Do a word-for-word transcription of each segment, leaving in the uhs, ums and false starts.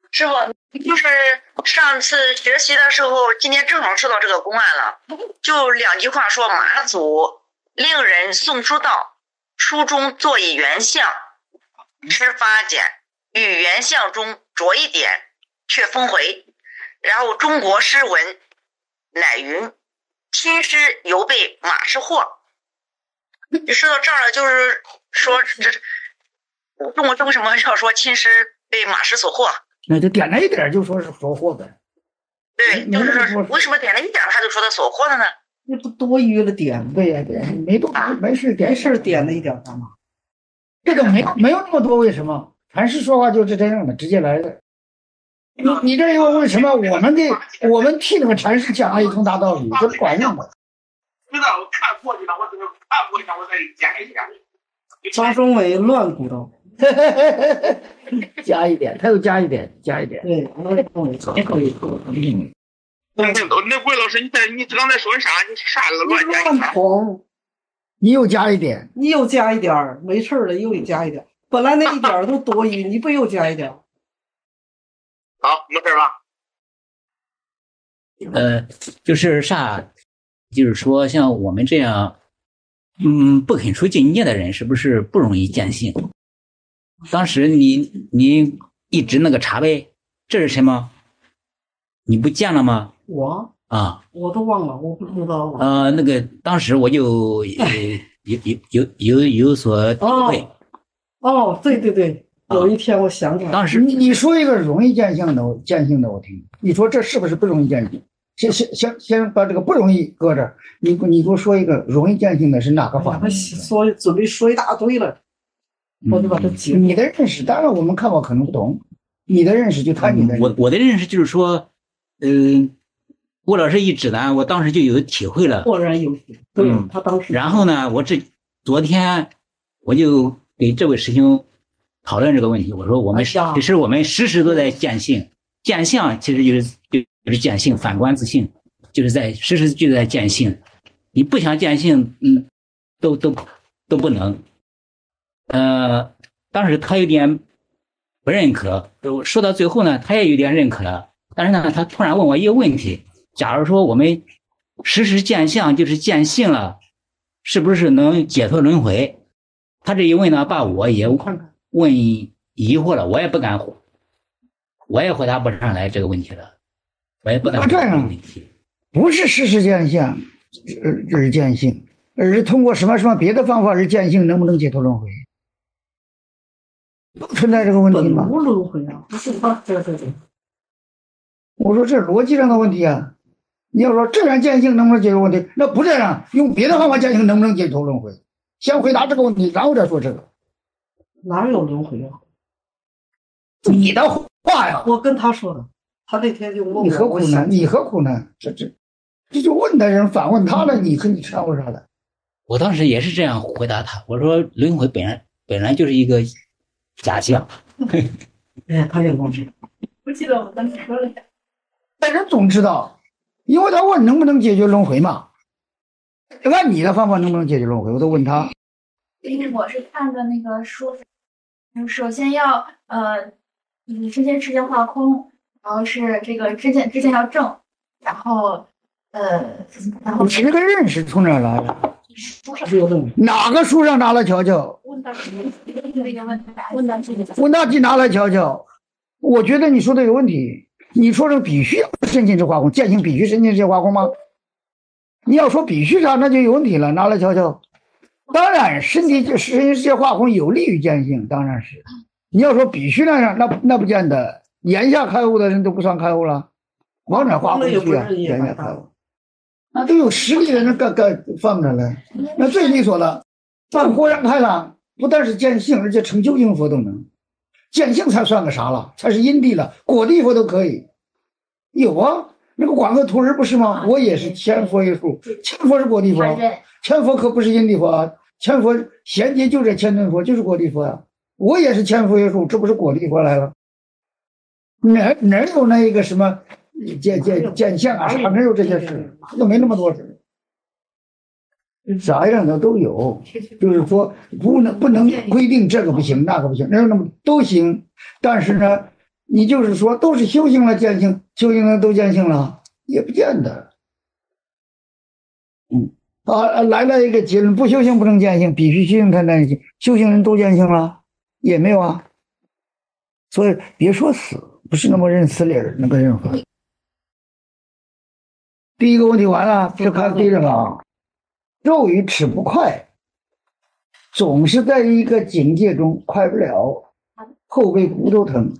师傅，就是上次学习的时候，今天正好说到这个公案了，就两句话说马祖令人送书道，书中作以原相，施发简，与原相中着一点，却封回。然后中国诗文乃云：亲师犹被马氏惑。就说到这儿了，就是说这中国为什么要说亲师被马氏所惑？ 那就点了一点就说是所惑呗。 对，就是说为什么点了一点他就说他所惑了呢？ 那不多余了点？ 对呀，对，没多没事点没事点了一点干嘛？ 这个没没有那么多为什么？禅师说话就是这样的，直接来的。你你这又为什么？我们给我们替那个禅师讲了一通大道理，这不管用的。 知道我看过去了，我这个看过去了，我再加一下。 张忠伟乱鼓捣。 加一点，他又加一点，加一点。 对，也可以。 嗯。 那那魏老师，你在你刚才说啥？你啥乱加？ 乱捧。 你又加一点， 你又加一点，没事了，又加一点。本来那一点都多余，你不又加一点？ 好，没事吧？ 呃，就是啥，就是说像我们这样，嗯，不肯出境界的人，是不是不容易见性？当时你你一直那个茶杯，这是什么？你不见了吗？ 我啊， 我都忘了，我不知道。 呃，那个当时我就呃有有有有有所体会。 哦，哦对对对，有一天我想起来， 当时你你说一个容易见性的见性的，我听。你说这是不是不容易见性？先先先先把这个不容易搁这儿，你你给我说一个容易见性的是哪个法门？ 说准备说一大堆了。我就把它解。 你的认识，当然我们看法可能不同。你的认识就看你的认识。 我我的认识就是说，嗯、呃，郭老师一指呢，我当时就有体会了。 豁然有体。对、嗯，他当时。 然后呢，我这昨天我就给这位师兄讨论这个问题，我说我们、哎、其实我们时时都在见性，见相其实就是就是见性，反观自性，就是在时时就在见性。你不想见性，嗯，都都都不能。呃，当时他有点不认可，说到最后呢，他也有点认可了。但是呢，他突然问我一个问题：假如说我们时时见相，就是见性了，是不是能解脱轮回？他这一问呢，把我也问疑惑了，我也不敢，我也回答不上来这个问题了，我也不敢回答这个问题。 不是时时见相，这是见性，而是通过什么什么别的方法是见性，能不能解脱轮回？不存在这个问题吗？ 本无轮回啊！不是他，对对对。 我说这是逻辑上的问题啊！你要说这样见性能不能解决问题？那不这样，用别的方法见性能不能解脱轮回？先回答这个问题，然后再说这个。 哪有轮回啊？ 你的话呀！ 我跟他说的，他那天就问我。 你何苦呢？你何苦呢？这这这就问的人反问他了，你和你掺和啥的？ 我当时也是这样回答他，我说轮回本来本来就是一个假象。 哎，他也忘记了。 不记得我当时说了。 但人总知道，因为他问能不能解决轮回嘛。按你的方法能不能解决轮回？我都问他。 因为我是看的那个书，首先要呃以之间世界化空，然后是这个之间之间要正，然后呃然后你这个认识从哪来的？ 书上哪个书上拿来瞧瞧？ 问到那个问答，问到这个问大题拿来瞧瞧。我觉得你说的有问题。你说这必须要深进式化空，见性必须深进式化空吗？你要说必须啥，那就有问题了。拿来瞧瞧。当然，身体深进式化空有利于见性，当然是。你要说必须那样，那那不见得。眼下开悟的人都不算开悟了，往哪化空去啊？眼下开悟，那都有实力的人干干放着了，那最利索了。放豁然开朗，不但是见性，而且成就应佛都能。见性才算个啥了？才是因地了，果地佛都可以。有啊，那个广和徒儿不是吗？我也是千佛一数，千佛是果地佛，千佛可不是因地佛啊。千佛衔接就这千尊佛，就是果地佛啊。我也是千佛一数，这不是果地佛来了？哪哪有那一个什么见见见相啊？啥哪有这些事？都没那么多事。啥样的都有，就是说不能不能规定这个不行那个不行，那那么都行，但是呢， 你就是说都是修行了见性，修行人都见性了，也不见得。嗯啊，来了一个结论，不修行不能见性，必须修行才见性，修行人都见性了，也没有啊。所以别说死，不是那么认死理儿，那个任何。第一个问题完了，就看第二个啊。肉与齿不快，总是在一个境界中快不了，后背骨头疼。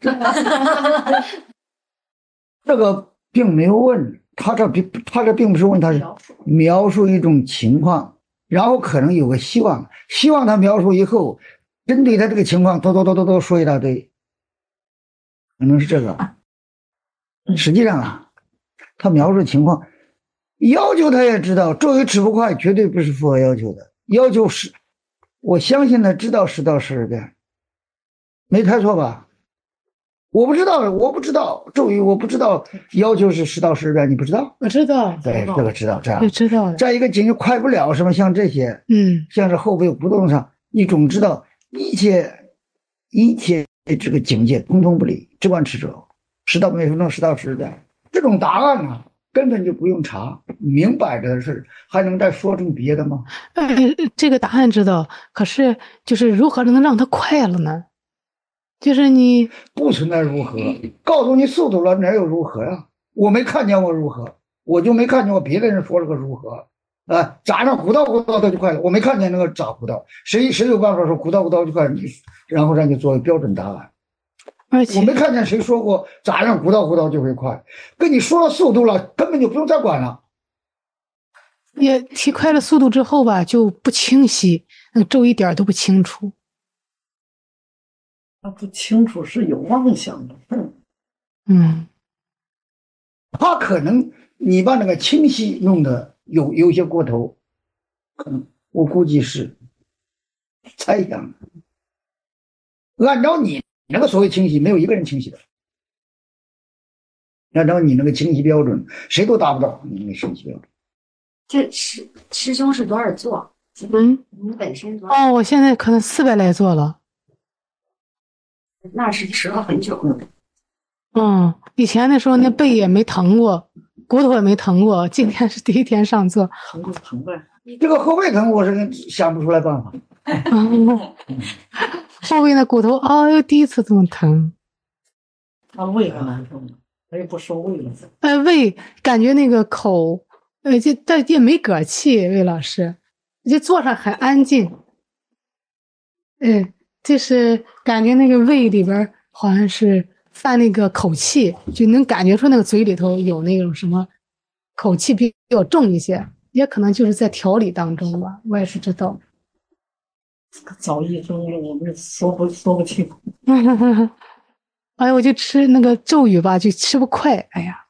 这个并没有问，他这并他这并不是问，他是描述一种情况，然后可能有个希望，希望他描述以后，针对他这个情况，叨叨叨叨叨说一大堆，可能是这个。实际上啊，他描述情况。要求他也知道，周瑜齿不快绝对不是符合要求的，要求是，我相信他知道十到十二遍，没猜错吧？我不知道，我不知道周瑜，我不知道要求是十到十二遍，你不知道？ 我知道， 对，这个知道，这样我知道的。 再一个境界快不了什么，像这些， 嗯， 像是后背不动上，你总知道一切一切这个境界通通不离，只管持者，十到每分钟十到十二遍，这种答案呢、啊？根本就不用查，明摆着的事，还能再说成别的吗？ 呃，这个答案知道，可是就是如何能让它快了呢？就是你不存在如何，告诉你速度了，哪有如何呀？我没看见过如何，我就没看见过别的人说了个如何啊，扎上鼓捣鼓捣它就快了，我没看见那个扎鼓捣，谁谁有办法说鼓捣鼓捣就快，你然后让你做标准答案。 而且我没看见谁说过咋样鼓捣鼓捣就会快，跟你说了速度了，根本就不用再管了。 也提快了速度之后吧，就不清晰，那个咒一点都不清楚。 他不清楚是有妄想的。 嗯， 他可能你把那个清晰弄得有有些过头，可能我估计是猜想。按照你那个所谓清晰，没有一个人清晰的。按照你那个清晰标准，谁都达不到你那个清晰标准。 这师师兄是多少座？ 嗯， 你本身多少？ 哦，我现在可能四百来座了。 那是持了很久了。 嗯，以前的时候那背也没疼过，骨头也没疼过，今天是第一天上座。 疼就疼呗。 这个后背疼，我是想不出来办法。 嗯，后背的骨头，哦哟，第一次这么疼。 他胃还难受呢，他又不收胃了。 哎，胃感觉那个口，呃，这但也没嗝气，魏老师，就坐上很安静。嗯，就是感觉那个胃里边好像是犯那个口气，就能感觉出那个嘴里头有那种什么口气比较重一些，也可能就是在调理当中吧，我也是知道。 早一中午我们说不说不清。 哎呀，我就吃那个咒语吧，就吃不快。哎呀，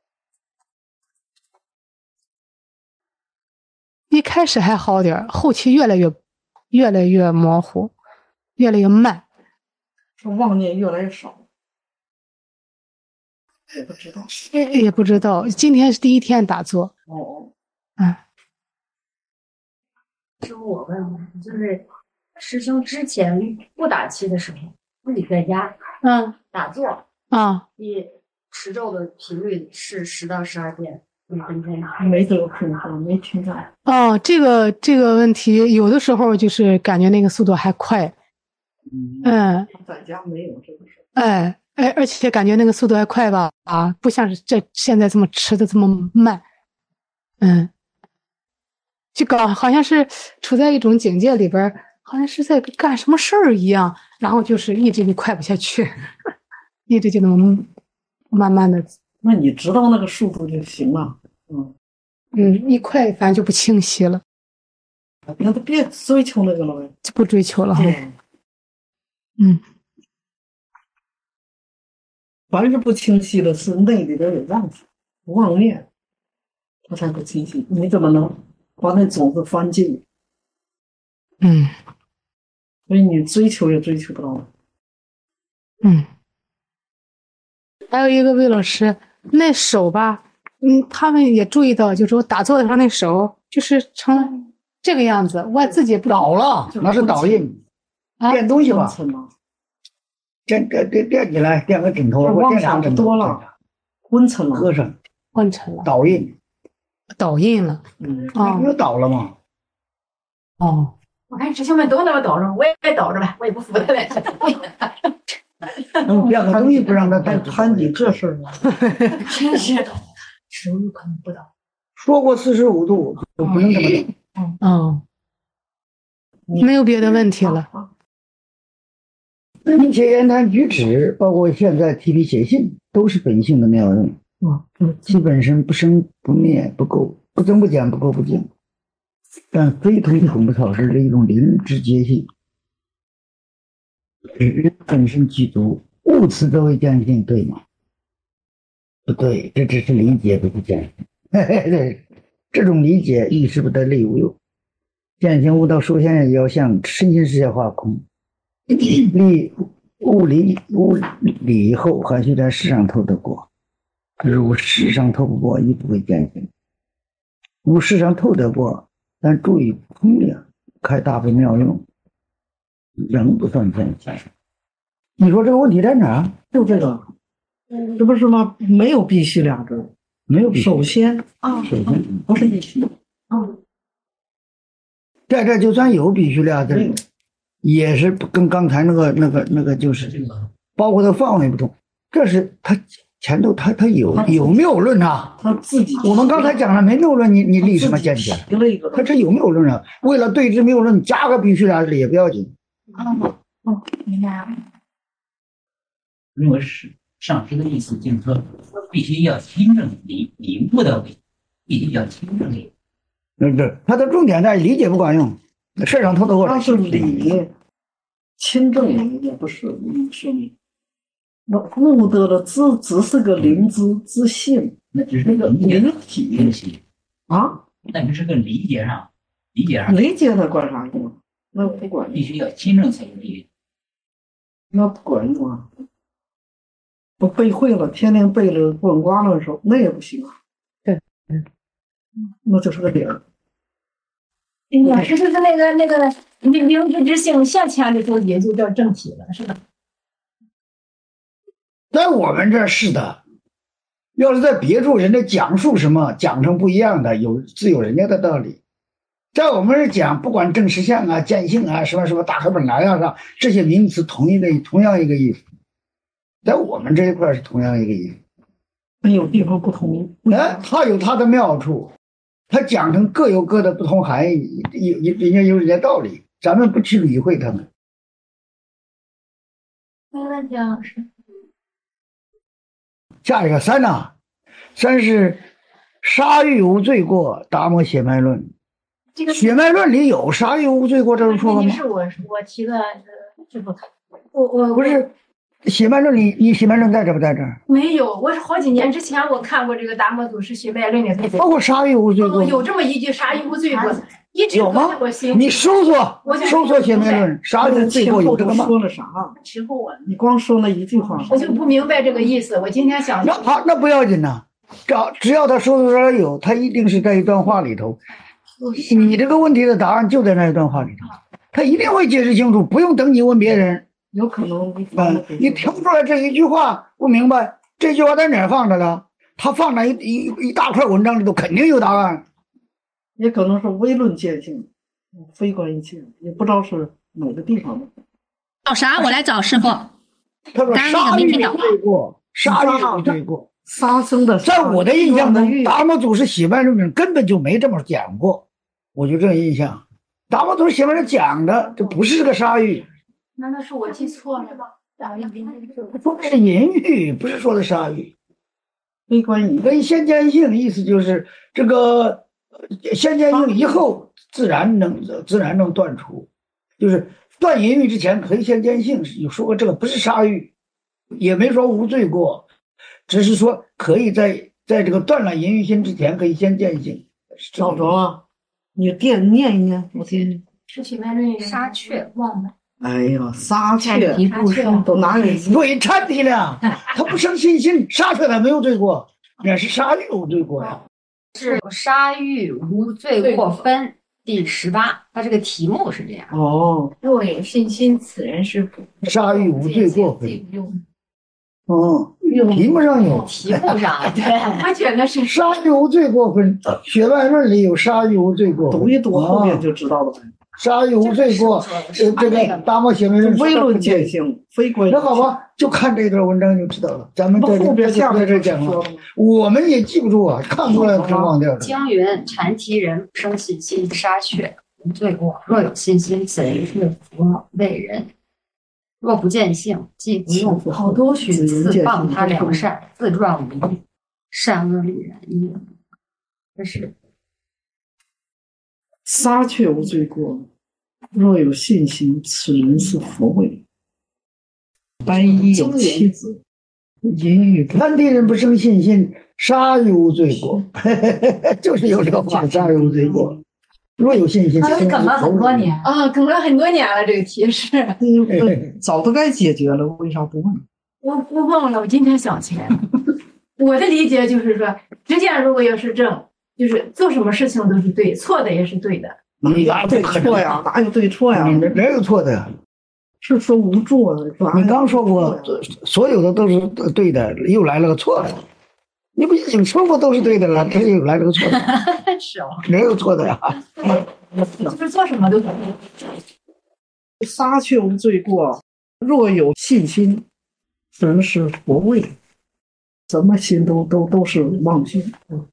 一开始还好点，后期越来越越来越模糊，越来越慢， 是妄念越来越少。也不知道， 也不知道。今天是第一天打坐。 哦， 嗯， 师傅，我问问，就是师兄之前不打七的时候，自己在家嗯打坐， 啊， 你持咒的频率是十到十二遍每分钟。 没这个困惑，没听到。 哦，这个这个问题，有的时候就是感觉那个速度还快。嗯， 在家没有这个事。 哎哎，而且感觉那个速度还快吧？啊，不像是这现在这么吃的这么慢。嗯，就搞好像是处在一种境界里边，好像是在干什么事儿一样，然后就是一直就快不下去，一直就那么慢慢的。 那你知道那个速度就行了。嗯嗯，一快反正就不清晰了。 那就别追求那个了呗， 就不追求了哈。 对， 嗯， 凡是不清晰的是内里边有妄想、妄念，它才不清晰。你怎么能把那种子翻进？ 嗯， 所以你追求也追求不到。 嗯，还有一个魏老师，那手吧，嗯，他们也注意到，就是我打坐的时候，那手就是成这个样子，我自己也不倒了，那是倒印， 啊变东西吧？ 垫垫垫垫起来，垫个枕头， 我垫上枕头多了，昏沉了， 搁上， 昏沉了， 倒印， 倒印了。 嗯， 哦不就倒了吗？ 哦， 我看师兄们都那么倒着，我也倒着呗，我也不服他们。 嗯，垫个东西不让他还倒， 谈你这事儿呢？ 真是的，食物可能不倒。 说过四十五度就不能这么倒。 嗯，没有别的问题了。 并且言谈举止，包括现在提笔写信，都是本性的妙用。 嗯， 其本身不生不灭，不垢不增不减，不垢不净，但非同孔不草是的一种灵之节性。人本身具足，物此则为见性，对吗？不对，这只是理解，不是见性。嘿嘿对，这种理解亦是不得利无用。见性悟道，首先也要向身心世界化空。理物理物理以后，还需在世上透得过。如世上透不过，亦不会见性；如世上透得过，但注意空量，开大悲妙用，仍不算见性。你说这个问题在哪？ 就这个，这不是吗？没有必须俩字， 没有必须。 首先啊， 首先不是必须。 嗯， 在这就算有必须俩字，也是跟刚才那个那个那个就是包括的范围不同。这是他前头他他有有谬论啊？ 他自己， 我们刚才讲了没谬论，你你立什么见解？他这有谬论啊？为了对治谬论，加个必须俩字也不要紧。 哦哦，明白了。 如果是上师的意思，就是说必须要亲证理理悟的为，必须要亲证理。 那这他的重点在理解不管用，事上透得过来。 他是理，亲证理也不是理是理。那悟得的只只是个灵知之性， 那只是个灵体东西啊， 那只是个理解上，理解上理解它管啥用？那不管用， 必须要亲证才有理。 那不管用啊！不背会了，天天背着滚瓜烂熟，那也不行啊。 对，嗯， 那就是个点儿。 老师就是那个那个灵灵知之性现前的时候，也就叫正体了，是吧？ 在我们这儿是的，要是在别处，人家讲述什么讲成不一样的，有自有人家的道理。在我们这儿讲，不管正实相啊、见性啊、什么什么大开本来啊，上这些名词同一个同样一个意思，在我们这一块是同样一个意思。 没有地方不同， 哎，它有它的妙处，它讲成各有各的不同含义，有有人家有人家道理，咱们不去理会他们。 没问题啊，老师。 下一个三呐、啊，三是杀欲无罪过，达摩血脉论。 这个血脉论里有杀欲无罪过这种说法吗？ 是我我提的这部， 我我不是，血脉论里，你血脉论在这不在这儿？ 没有，我是好几年之前我看过这个达摩祖师血脉论里头， 包括杀欲无罪过、 哦，有这么一句杀欲无罪过，一直有吗？ 我心你搜索，搜索血脉论，杀欲无罪过有这个吗？ 说了啥？ 之后我你光说那一句话， 我就不明白这个意思。我今天想， 那好，那不要紧呐，找只要他搜索出来有，他一定是在一段话里头。你这个问题的答案就在那一段话里头，他一定会解释清楚，不用等你问别人。 有可能嗯，你挑出来这一句话不明白，这句话在哪儿放着了？他放在一一一大块文章里头，肯定有答案。 也可能是微论见性，非观一切，也不知道是哪个地方的。 找啥？我来找师傅。 他说杀欲无罪过，杀欲无罪过。 杀生的， 在我的印象中，达摩祖师血脉论根本就没这么讲过，我就这个印象。达摩祖师血脉论讲的这不是这个杀欲， 难道是我记错了吗？ 说的是淫欲，不是说的杀欲。 非观淫跟先见性意思就是这个先见性以后自然能自然能断除，就是断淫欲之前可以先见性，有说过这个不是杀欲，也没说无罪过。只是说可以在在这个断了淫欲心之前，可以先见性。 找着了，你念念一念，我听。 是血脉论杀却忘了。 哎呀，杀却不生都哪有？ 对，禅体了，他不生信心，杀却他没有罪过，那是杀欲无罪过呀。 是杀欲无罪过分， 第十八，它这个题目是这样。 哦， 若有信心，此人是不杀欲无罪过非。 用。 哦，题目上有。 题目上，对， 我觉得是杀欲无罪过分，《血外论》里有杀欲无罪过分。 读一读后面就知道了。 杀欲无罪过，呃，这个大漠写论人微论见性，非关。 那好吧，就看这段文章就知道了。咱们这后边下面这讲了，我们也记不住啊，看过来就忘掉了。 江云禅题人不生信心，杀却无罪过。若有信心，此人是佛为人。若不见性，既不用好多许次谤他良善，自传无益，善恶律然一。这是杀却无罪过，若有信心，此人是佛为。单一有妻子，淫欲贪敌人不生信心，杀欲无罪过，就是有这个话，杀欲无罪过。若有信心， 他是梗了很多年啊，梗了很多年了。这个题是早都该解决了，为啥不问？ 我我忘了，我今天想起来了。我的理解就是说，知见如果要是正，就是做什么事情都是对，错的也是对的。 哪有对错呀？哪有对错呀？ 哪有错的呀？ 是说无助啊？ 你刚说过，所有的都是对的，又来了个错的。你不已经说过都是对的了，这又来了个错的。 是哦， 哪有错的呀？ 就是做什么都对。 杀却无罪过，若有信心，人是佛为。什么心都都都是妄心。嗯，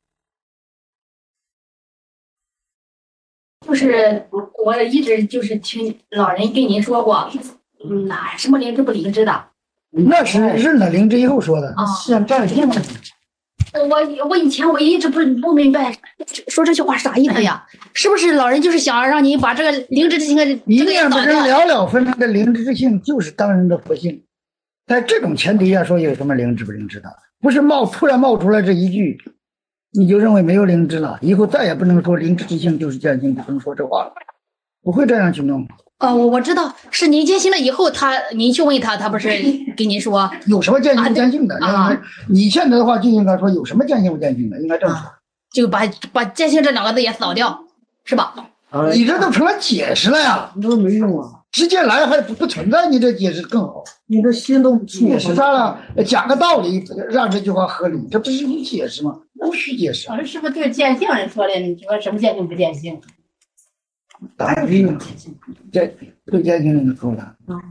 就是我一直就是听老人跟您说过，嗯，哪什么灵芝不灵芝的？ 那是认了灵芝以后说的。 啊，是这样听的。我我以前我一直不不明白，说这句话啥意思呀？是不是老人就是想让你把这个灵芝之性一念不生了了分明的灵芝之性就是当人的佛性，在这种前提下说有什么灵芝不灵芝的，不是冒突然冒出来这一句，你就认为没有灵芝了，以后再也不能说灵芝之性就是见性，不能说这话了，不会这样去弄。 哦，我我知道是您见性了以后，他您去问他，他不是跟您说有什么见性不见性的？ 啊， 你现在的话就应该说有什么见性不见性的，应该这么说，啊， 就把把见性这两个字也扫掉，是吧？ 啊，你这都成了解释了呀， 这没用啊， 直接来还不存在，你这解释更好。 你这心都解释啥了？讲个道理，让这句话合理，这不是你解释吗？不需解释。 老师是不是对见性人说的？你说什么见性不见性？ 打对这对见性人说的。 嗯，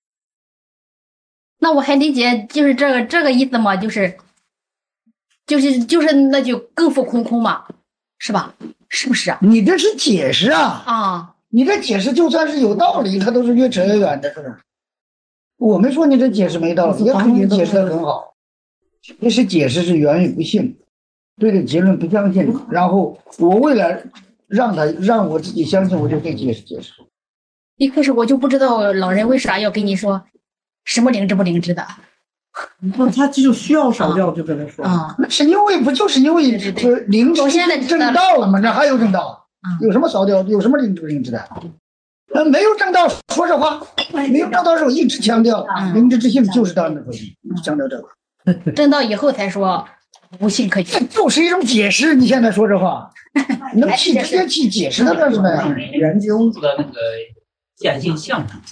那我还理解就是这个这个意思嘛，就是就是就是那就更复空空嘛，是吧？是不是啊？ 你这是解释啊！ 啊， 你这解释就算是有道理，它都是越扯越远的事。我没说你这解释没道理，也可以解释的很好。其实解释是源于不信，对这结论不相信，然后我为了让他让我自己相信，我就得解释解释。 一开始我就不知道老人为啥要跟你说什么灵芝不灵芝的。 那他就需要少掉，就跟他说啊， 那是因为不就是因为这灵芝正道了吗？这还有正道，有什么少掉？有什么灵芝不灵芝的？那没有正道，说实话，没有正道时候一直强调灵芝之性就是当然的佛性，一直强调这个。 正道以后才说无性可以， 这就是一种解释。你现在说这话，能去直接去解释的干什么呀？ 研究这个那个见性相上。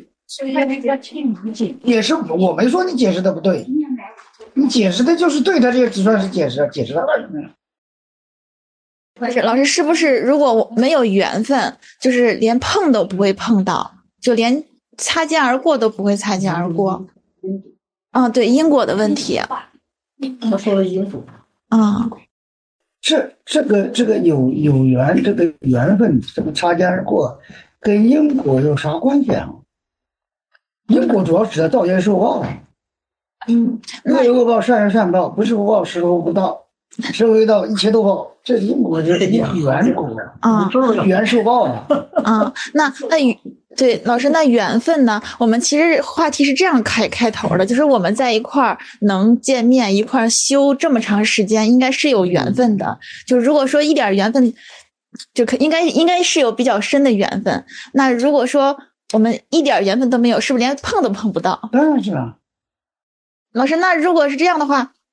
解释我没说你解释的不对，你解释的就是对，他这个只算是解释，解释他干什么呀？ 不是老师，是不是如果我没有缘分，就是连碰都不会碰到，就连擦肩而过都不会擦肩而过？嗯，对，因果的问题。 他说的因果。 啊， 这这个这个有有缘，这个缘分，这个擦肩而过，跟因果有啥关系啊？因果主要指的道业受报，嗯，恶有恶报，善有善报，不是不报，时候不到，时为到，一切都报，这是因果，这是缘果啊， 缘受报啊。 啊，那那对老师，那缘分呢？我们其实话题是这样开开头的，就是我们在一块儿能见面，一块儿修这么长时间，应该是有缘分的。就如果说一点缘分，就可应该应该是有比较深的缘分。那如果说我们一点缘分都没有，是不是连碰都碰不到？ 当然是了。 老师，那如果是这样的话，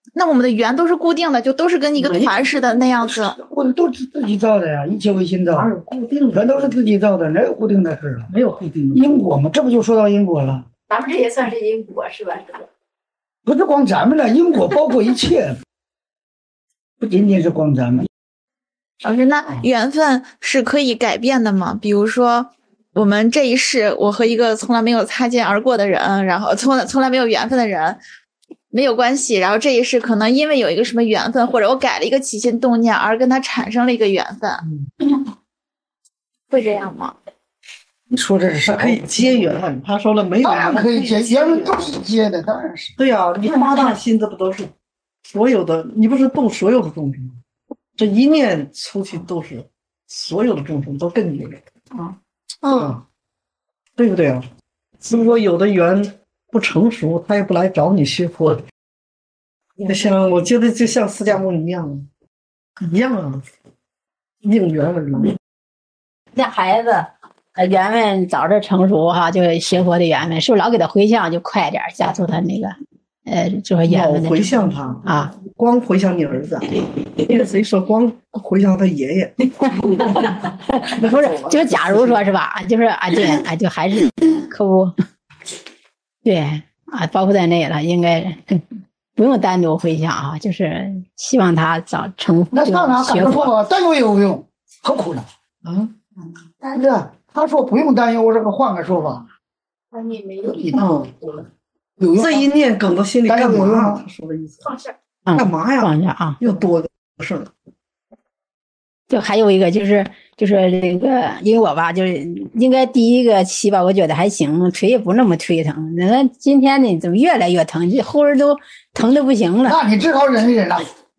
那我们的缘都是固定的，就都是跟一个团似的那样子。 我都是自己造的呀，一切为心造， 哪有固定的？ 全都是自己造的，哪有固定的事啊？ 没有固定的因果嘛，这不就说到因果了？ 咱们这也算是因果是吧？是吧？ 不是光咱们了，因果包括一切，不仅仅是光咱们。 老师，那缘分是可以改变的吗？比如说，我们这一世，我和一个从来没有擦肩而过的人，然后从来从来没有缘分的人，没有关系。然后这一世可能因为有一个什么缘分，或者我改了一个起心动念，而跟他产生了一个缘分，嗯、会这样吗？ 你说这是啥？ 可以结缘，他说了没有？ 当然可以结，缘分都是结的，当然是。 对呀、啊，你发大心，这不都是所有的？你不是度所有的众生吗？这一念出去都是所有的众生都跟你啊，嗯，对不对啊？如果有的缘不成熟，他也不来找你学佛。就像我觉得就像释迦牟尼一样，一样啊，应缘而来。 那孩子。缘分早日成熟哈，就是学佛的缘分，是不是老给他回向就快点加速他那个呃，就是缘分的回向他啊， 光回向你儿子，那个谁说光回向他爷爷？ 不是，就是假如说是吧，就是啊，对啊，就还是可不，对啊，包括在内了，应该不用单独回向啊，就是希望他早成那上哪敢说单独也有用，何苦呢？啊，但是。他说不用担忧，我这个换个说法。 那你没有嗯， 有用。 这一念梗到心里干嘛？他说的意思。 放下。 干嘛呀？ 放下啊！ 又多个事儿。 就还有一个就是就是这个，因为我吧，就是应该第一个期吧，我觉得还行，腿也不那么腿疼。那今天呢，怎么越来越疼？这后边都疼的不行了。 那你只好忍一忍了。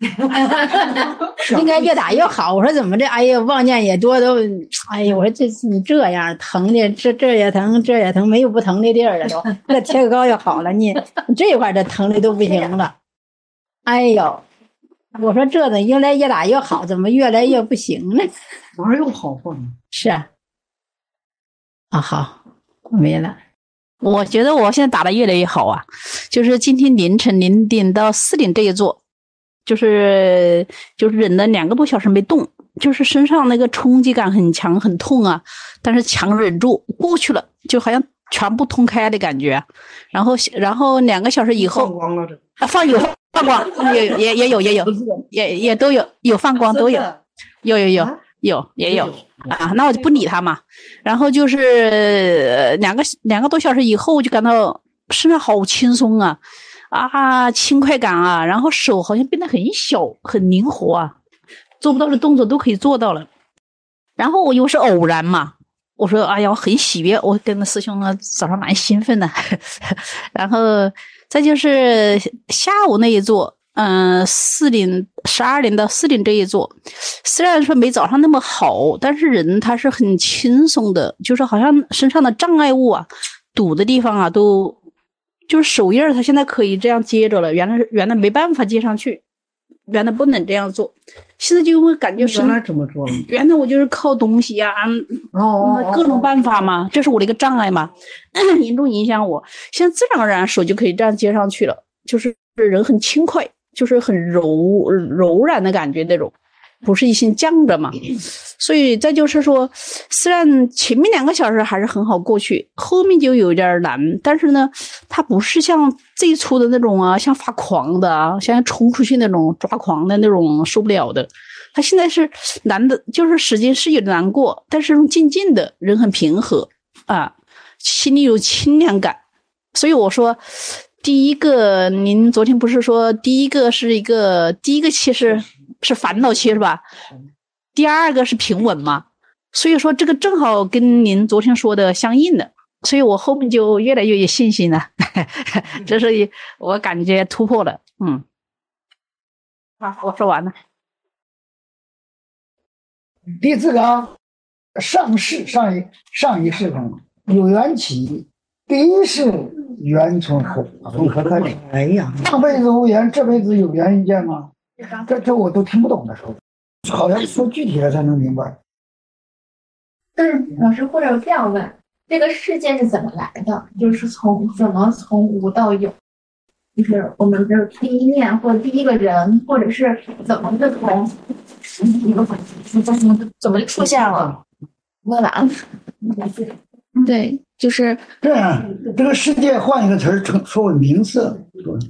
应该越打越好。我说怎么这？哎呀，妄念也多，都哎呀，我说这你这样疼的，这这也疼，这也疼，没有不疼的地儿了都。那贴个膏就好了，你你这一块这疼的都不行了。哎呦，我说这怎应该越打越好，怎么越来越不行呢？ 哪有好话呢？ 是啊，啊好，我没了。 我觉得我现在打的越来越好啊，就是今天凌晨零点到四点这一坐。就是就是忍了两个多小时没动，就是身上那个冲击感很强，很痛啊，但是强忍住过去了，就好像全部通开的感觉。然后然后两个小时以后放光了这啊放有放光，也也也有也有也也都有有放光都有，有有有有也有啊，那我就不理他嘛。然后就是两个两个多小时以后，就感到身上好轻松啊。啊，轻快感啊，然后手好像变得很小，很灵活啊，做不到的动作都可以做到了。然后我又是偶然嘛，我说哎呀，我很喜悦，我跟那师兄啊早上蛮兴奋的。然后再就是下午那一座，嗯，四点十二点到四点这一座，虽然说没早上那么好，但是人他是很轻松的，就是好像身上的障碍物啊、堵的地方啊都。就是手印儿，他现在可以这样接着了，原来原来没办法接上去，原来不能这样做，现在就会感觉原来怎么做？ 原来我就是靠东西呀、啊， 哦， 各种办法嘛，这是我的一个障碍嘛，严重影响我。现在自然而然手就可以这样接上去了，就是人很轻快，就是很柔柔软的感觉那种。不是一心犟着嘛，所以再就是说，虽然前面两个小时还是很好过去，后面就有点难，但是呢，它不是像最初的那种啊，像发狂的啊，像冲出去那种抓狂的那种受不了的，他现在是难的，就是时间是有点难过，但是静静的人很平和啊，心里有清凉感，所以我说。第一个，您昨天不是说第一个是一个第一个期是是烦恼期是吧？第二个是平稳嘛，所以说这个正好跟您昨天说的相应的，所以我后面就越来越有信心了，这是我感觉突破了，嗯。好，我说完了。 第四个啊，上世上一上一世中有缘起，第一世。缘从何从何开始？ 哎呀， 上辈子无缘，这辈子有缘遇见吗？这这我都听不懂的时候，好像说具体了才能明白。 但是老师或者这样问，这个世界是怎么来的？就是从怎么从无到有？ 就是我们的第一念或第一个人，或者是怎么的从一个怎么怎么就出现了？ 问完了。对，就是这样。这个世界换一个词儿，称说为名色。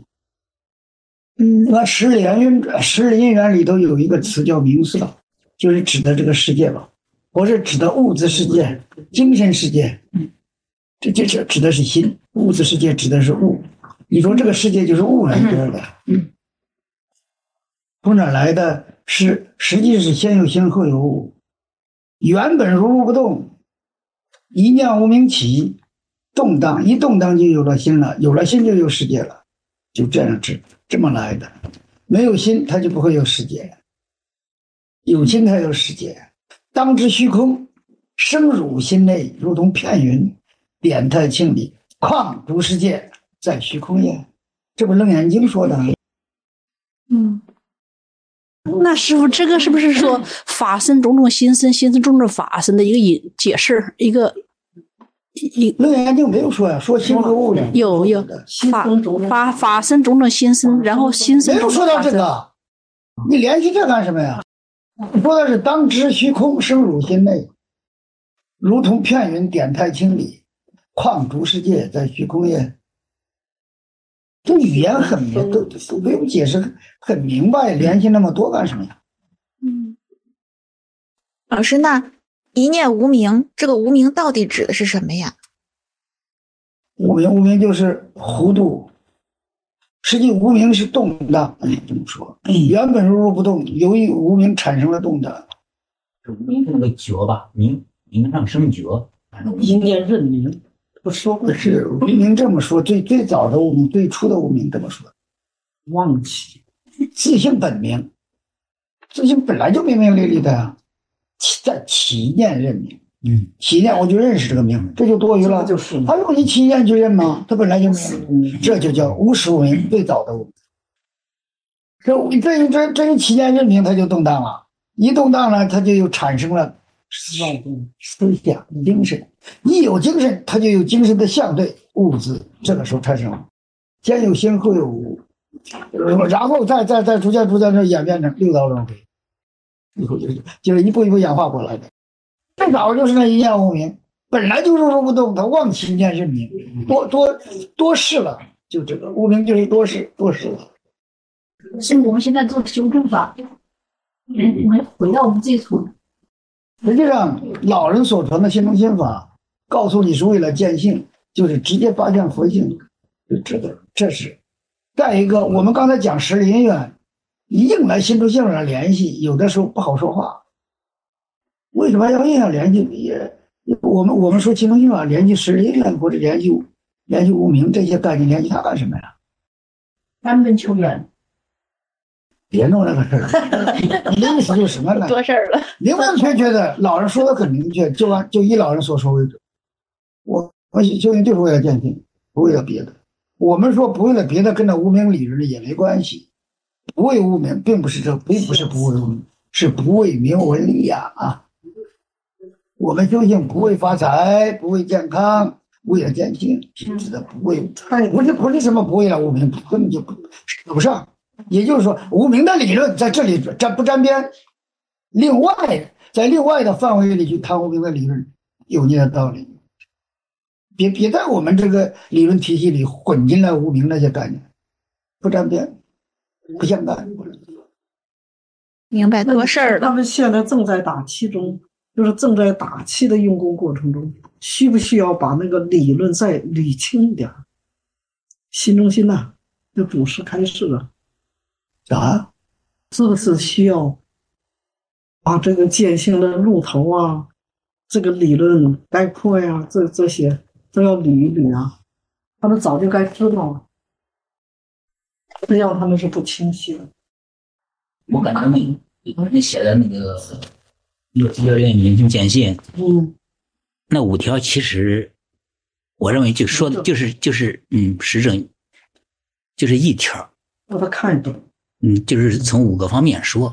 嗯， 那十连因十因缘里头有一个词叫名色，就是指的这个世界吧，不是指的物质世界、精神世界。这这指指的是心，物质世界指的是物。你说这个世界就是物来得的，嗯，从哪来的？是实际是先有心后有物，原本如如不动，一念无明起，动荡，一动荡就有了心了，有了心就有世界了，就这样这这么来的。没有心，它就不会有世界；有心，它有世界。当知虚空，生入心内，如同片云，点太清理，况诸世界，在虚空也。这不《楞严经》说的。 嗯。那师傅，这个是不是说法生种种心生，心生种种法生的一个引解释？一个一楞严经没有说呀，说心和物的。 有有法法法生种种心生，然后心生没有说到这个，你联系这干什么呀？说的是当知虚空生入心内，如同片云点太清理，况诸世界，在虚空也。这语言很明，都都不用解释，很明白，联系那么多干什么呀？ 嗯，老师，那一念无明，这个无明到底指的是什么呀？ 无明，无明就是糊涂。实际无明是动荡，哎，这么说，原本如如不动，由于无明产生了动荡。 这无明是那个觉吧，明明上生觉， 一念认明。不说过是无明这么说，最最早的无明，最初的无明这么说， 忘记自性本明，自性本来就明明利利的呀，在起念认明，嗯，起念我就认识这个明，这就多余了， 就是他用你起念去认吗？他本来就明，这就叫无始无明，最早的无明。这这这这一起念认明，它就动荡了，一动荡了，它就又产生了思想、精神。一有精神，它就有精神的相对物质，这个时候产生了，先有心后有无，然后再再再逐渐逐渐的演变成六道轮回，以后就是就是一步一步演化过来的。最早就是那一念无明，本来就如如不动，他忘其念认明，多多多事了，就这个无明就是多事多事了。 所以我们现在做修正法，我们回到我们最初。 实际上，老人所传的心中心法，告诉你是为了见性，就是直接发现佛性，就这个这是。再一个，我们刚才讲十灵缘，硬来心中性上联系，有的时候不好说话。为什么要硬要联系？也我们我们说心中性法联系十灵缘或者联系联系无明这些概念，联系它干什么呀？ 三分求缘。 别弄那个事儿，意思就是什么呢？ 多事儿了。 明明确确的，老人说的很明确，就按就依老人所说为准。我我修行就是为了见性，不为了别的。我们说不为了别的，跟那无明理论也没关系。不为无明，并不是这，并不是不为无明，是不为名闻利呀啊！我们修行不为发财，不为健康，为了见性，指的不为，不是不是什么不为了无明，根本就不扯不上。也就是说，无明的理论在这里沾不沾边？另外，在另外的范围里去谈无明的理论，有你的道理。别别在我们这个理论体系里混进来无明那些概念，不沾边，不相干。 明白多事儿了。 他们现在正在打气中，就是正在打气的用功过程中，需不需要把那个理论再捋清一点？心中心呐、啊，就主师开示了。 啊， 是不是需要把这个见性的路头啊，这个理论概括呀，这这些都要捋一捋啊？他们早就该知道了，这样他们是不清晰的。 我感觉你当时写的那个有有点研究见性， 嗯， 那五条其实我认为就说的就是就是嗯，实证就是一条， 把它看懂。 嗯，就是从五个方面说，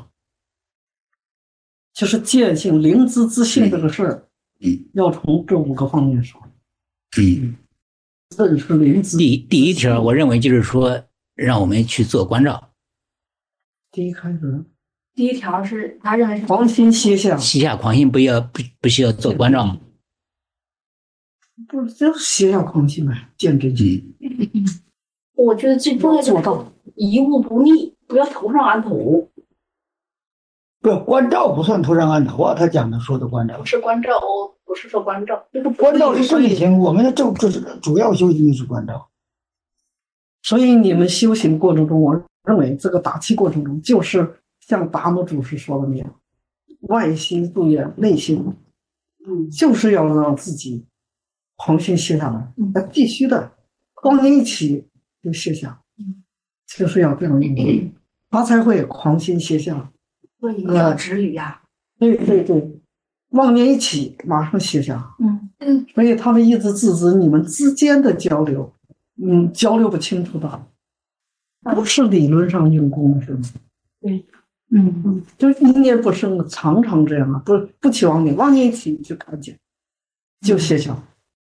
就是见性、灵知之性这个事儿，嗯，要从这五个方面说。 嗯， 认识灵知。 第第一条，我认为就是说， 让我们去做关照。 第一开始， 第一条是他认为是狂心歇下， 膝下狂心不要不不需要做关照吗？ 不是就是歇下狂心呗，见真心。 我觉得最重要做到一物不立，不要头上安头。 不，关照不算头上安头啊，他讲的说的关照不是关照，不是说关照，这个关照是正行，我们的正就是主要修行就是关照。 所以你们修行过程中，我认为这个打气过程中，就是像达摩祖师说的那样，外心不言，内心，嗯，就是要让自己狂心歇下来，那必须的，光阴一起就歇下，就是要这样用，他才会狂心歇下。 所以要止语呀。 对对对，妄念一起，马上歇下。 嗯嗯， 所以他们一直制止你们之间的交流，嗯，交流不清楚的，不是理论上用功是吗？ 对， 嗯嗯，就是一念不生，常常这样啊，不不起妄念，妄念一起就看见，就歇下。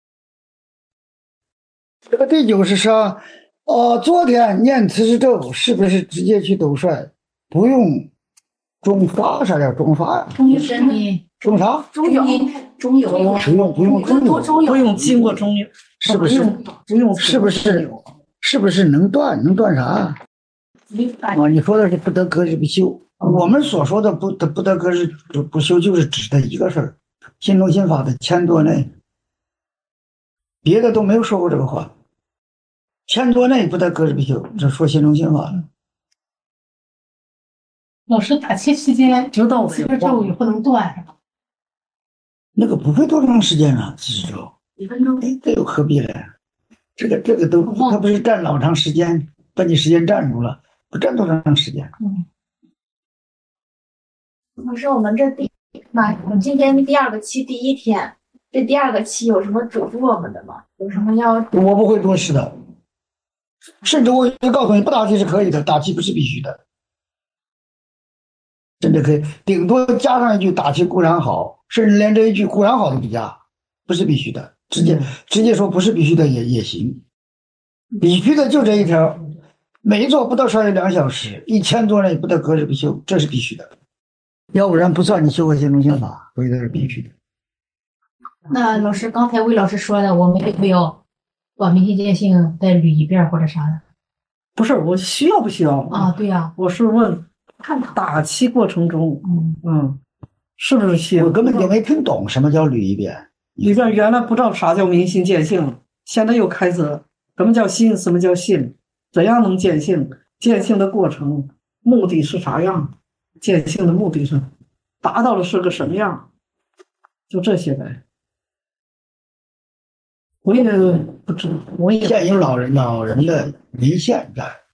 这个第九是说，呃，昨天念慈氏咒是不是直接去斗帅，不用中发？啥叫中发呀？ 中身呢？ 中啥？ 中有，中有， 不用不用中有， 不用经过中有， 是不是？ 不用， 是不是？是不是能断？能断啥？啊，你说的是不得割日不休。我们所说的不得不得割日不休，就是指的一个事儿，心中心法的千多内，别的都没有说过这个话。千多内不得割日不休，这说心中心法了。 老师打气期间， 知道这个咒语不能断是吧？ 那个不会多长时间啊，其实咒几分钟， 哎，这又何必了？这个这个都，他不是占老长时间，把你时间占住了，不占多长时间？ 嗯。老师，我们这第马，我们今天第二个期第一天，这第二个期有什么嘱咐我们的吗？有什么要？ 我不会多事的，甚至我就告诉你，不打气是可以的，打气不是必须的。真的可以，顶多加上一句打气固然好，甚至连这一句固然好都不加，不是必须的，直接、嗯、直接说不是必须的也也行。必须的就这一条，每一座不得少于两小时，一千多人不得隔日不休，这是必须的，要不然不算你修过心中心法，所以这是必须的。 那老师刚才魏老师说的，我们要不要把明心见性再捋一遍或者啥的？ 不是，我需要不需要啊？对呀、啊， 我是问。打气过程中，嗯嗯，是不是需要？ 我根本就没听懂什么叫捋一遍。 里边原来不知道啥叫明心见性，现在又开始什么叫心，什么叫性，怎样能见性？见性的过程目的是啥样？见性的目的是达到了是个什么样？就这些呗。我也不知道，我也现有老人老人的离线在。